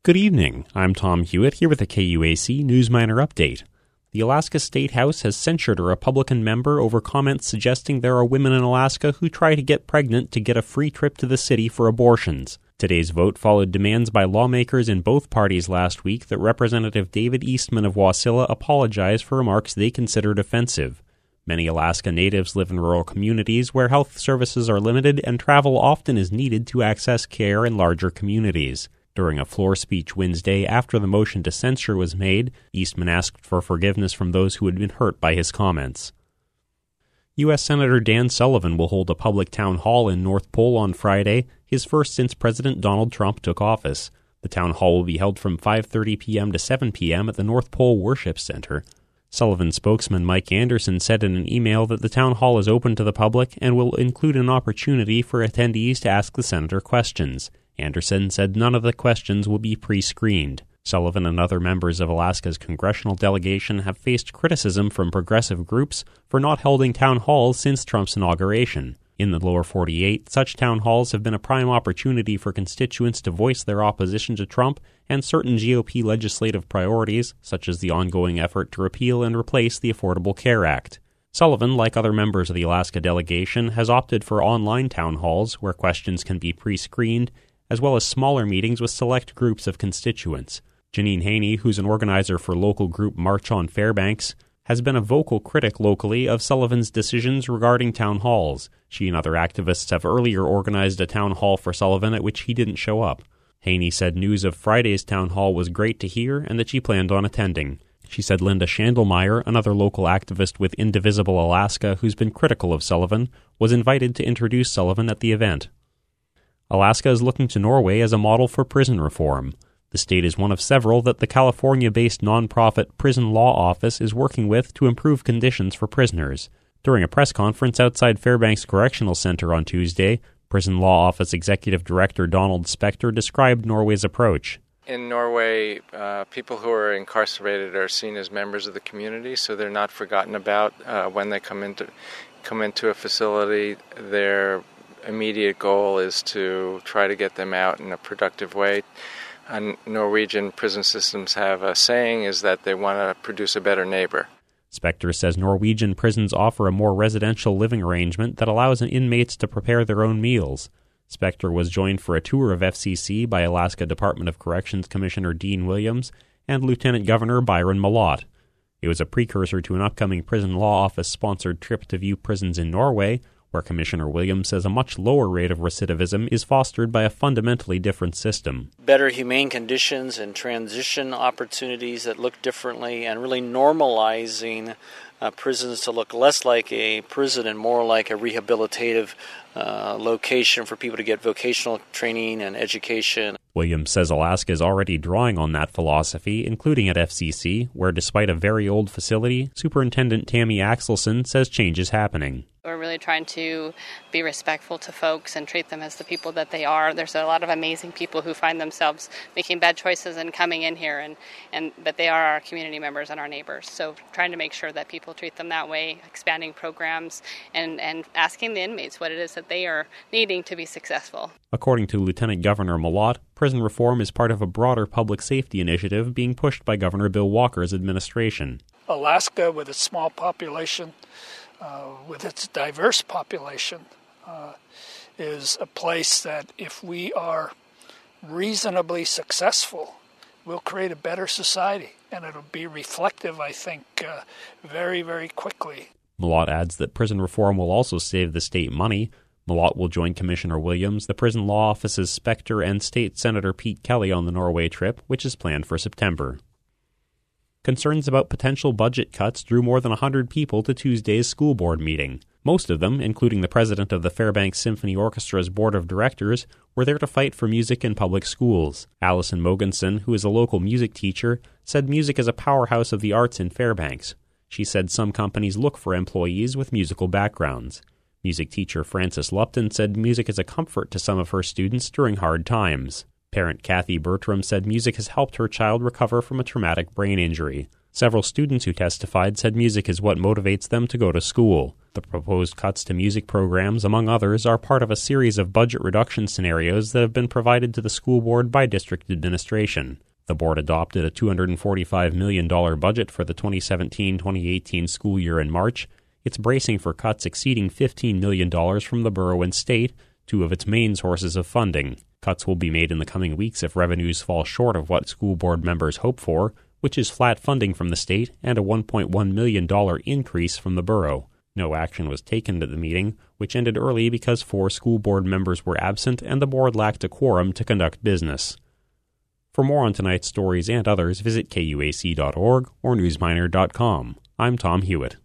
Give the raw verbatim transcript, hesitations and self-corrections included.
Good evening. I'm Tom Hewitt here with a K U A C Newsminer update. The Alaska State House has censured a Republican member over comments suggesting there are women in Alaska who try to get pregnant to get a free trip to the city for abortions. Today's vote followed demands by lawmakers in both parties last week that Representative David Eastman of Wasilla apologize for remarks they considered offensive. Many Alaska natives live in rural communities where health services are limited and travel often is needed to access care in larger communities. During a floor speech Wednesday after the motion to censure was made, Eastman asked for forgiveness from those who had been hurt by his comments. U S Senator Dan Sullivan will hold a public town hall in North Pole on Friday, his first since President Donald Trump took office. The town hall will be held from five thirty p.m. to seven p.m. at the North Pole Worship Center. Sullivan spokesman Mike Anderson said in an email that the town hall is open to the public and will include an opportunity for attendees to ask the senator questions. Anderson said none of the questions will be pre-screened. Sullivan and other members of Alaska's congressional delegation have faced criticism from progressive groups for not holding town halls since Trump's inauguration. In the lower forty-eight, such town halls have been a prime opportunity for constituents to voice their opposition to Trump and certain G O P legislative priorities, such as the ongoing effort to repeal and replace the Affordable Care Act. Sullivan, like other members of the Alaska delegation, has opted for online town halls where questions can be pre-screened, as well as smaller meetings with select groups of constituents. Janine Haney, who's an organizer for local group March on Fairbanks, has been a vocal critic locally of Sullivan's decisions regarding town halls. She and other activists have earlier organized a town hall for Sullivan at which he didn't show up. Haney said news of Friday's town hall was great to hear and that she planned on attending. She said Linda Schandelmeyer, another local activist with Indivisible Alaska who's been critical of Sullivan, was invited to introduce Sullivan at the event. Alaska is looking to Norway as a model for prison reform. The state is one of several that the California-based nonprofit Prison Law Office is working with to improve conditions for prisoners. During a press conference outside Fairbanks Correctional Center on Tuesday, Prison Law Office Executive Director Donald Spector described Norway's approach. In Norway, uh, people who are incarcerated are seen as members of the community, so they're not forgotten about uh, when they come into come into a facility. Their immediate goal is to try to get them out in a productive way. Uh, Norwegian prison systems have a saying is that they want to produce a better neighbor. Spector says Norwegian prisons offer a more residential living arrangement that allows inmates to prepare their own meals. Spector was joined for a tour of F C C by Alaska Department of Corrections Commissioner Dean Williams and Lieutenant Governor Byron Malott. It was a precursor to an upcoming Prison Law Office-sponsored trip to view prisons in Norway, where Commissioner Williams says a much lower rate of recidivism is fostered by a fundamentally different system. Better humane conditions and transition opportunities that look differently, and really normalizing uh, prisons to look less like a prison and more like a rehabilitative uh, location for people to get vocational training and education. Williams says Alaska is already drawing on that philosophy, including at F C C, where despite a very old facility, Superintendent Tammy Axelson says change is happening. We're really trying to be respectful to folks and treat them as the people that they are. There's a lot of amazing people who find themselves making bad choices and coming in here, and, and but they are our community members and our neighbors. So trying to make sure that people treat them that way, expanding programs, and, and asking the inmates what it is that they are needing to be successful. According to Lieutenant Governor Malott, prison reform is part of a broader public safety initiative being pushed by Governor Bill Walker's administration. Alaska, with its small population, Uh, with its diverse population, uh, is a place that if we are reasonably successful, we'll create a better society, and it'll be reflective, I think, uh, very, very quickly. Malott adds that prison reform will also save the state money. Malott will join Commissioner Williams, the Prison Law Office's Spector, and State Senator Pete Kelly on the Norway trip, which is planned for September. Concerns about potential budget cuts drew more than one hundred people to Tuesday's school board meeting. Most of them, including the president of the Fairbanks Symphony Orchestra's board of directors, were there to fight for music in public schools. Allison Mogensen, who is a local music teacher, said music is a powerhouse of the arts in Fairbanks. She said some companies look for employees with musical backgrounds. Music teacher Frances Lupton said music is a comfort to some of her students during hard times. Parent Kathy Bertram said music has helped her child recover from a traumatic brain injury. Several students who testified said music is what motivates them to go to school. The proposed cuts to music programs, among others, are part of a series of budget reduction scenarios that have been provided to the school board by district administration. The board adopted a two hundred forty-five million dollars budget for the twenty seventeen twenty eighteen school year in March. It's bracing for cuts exceeding fifteen million dollars from the borough and state, two of its main sources of funding. Cuts will be made in the coming weeks if revenues fall short of what school board members hope for, which is flat funding from the state and a one point one million dollars increase from the borough. No action was taken at the meeting, which ended early because four school board members were absent and the board lacked a quorum to conduct business. For more on tonight's stories and others, visit K U A C dot org or newsminer dot com. I'm Tom Hewitt.